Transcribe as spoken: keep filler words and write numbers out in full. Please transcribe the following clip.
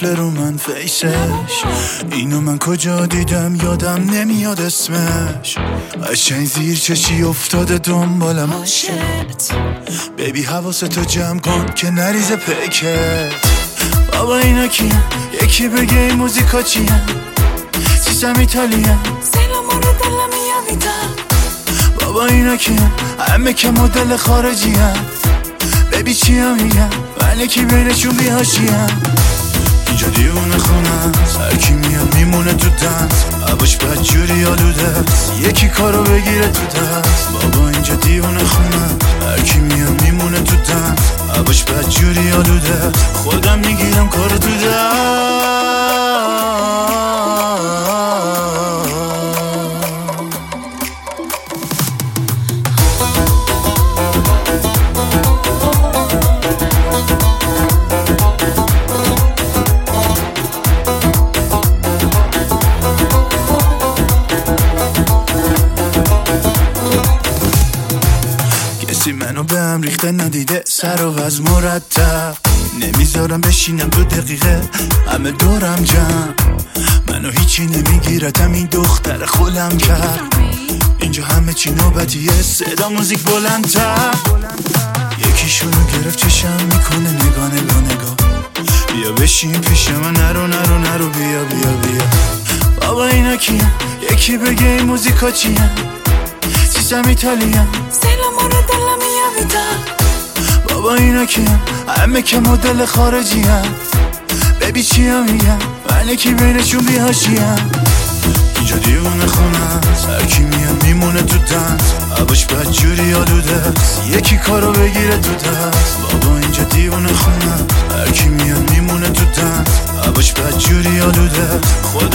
قفل رو من فیسش. اینو من کجا دیدم یادم نمیاد اسمش. قشنگ زیر چشی افتاده دنبالم عاشقت. بیبی حواستو جمع کن که نریزه پیکت. بابا اینا کیه؟ یکی بگه این موزیکا چیه؟ سیستم ایتالیا سلام رو دلم میامیدم. بابا اینا کیه؟ همه که مدل خارجی هم. بیبی چی هم میگم من یکی بینشون بیهاشیم. اینجا دیونه خونه است، هرکی میاد میمونه تو دست. عباش بد جوری آلوده است، یکی کارو بگیره تو دست. بابا اینجا دیونه خونه است، هرکی میاد میمونه تو دست. عباش بد جوری آلوده است، خودم میگیرم کارو تو دست. کسی منو به هم ریخته ندیده سر و وز مرتب. نمیذارم بشینم دو دقیقه همه دورم جمع. منو هیچی نمیگیرتم این دختر خولم کرد. اینجا همه چی نوبتیه صدا موزیک بلندتر. یکیشونو گرفت چشم میکنه نگاه نگاه نگاه. بیا بشین پیش من نرو نرو نرو بیا بیا بیا. بابا اینا کیه؟ یکی بگه این موزیکا چیه؟ سیستم ایتالیا سلام رو دلم میامیدم. بابا اینا کیه؟ همه که مدل خارجی هم. بیبی چی هم میگم من یکی بینشون بیهاشیم. اینجا دیونه خونه است، هرکی میاد میمونه تو دست. عباش بد جوری آلوده است، یکی کارو بگیره تو دست. بابا اینجا دیونه خونه است، هرکی میاد میمونه تو دست. عباش بد جوری آلوده است، خود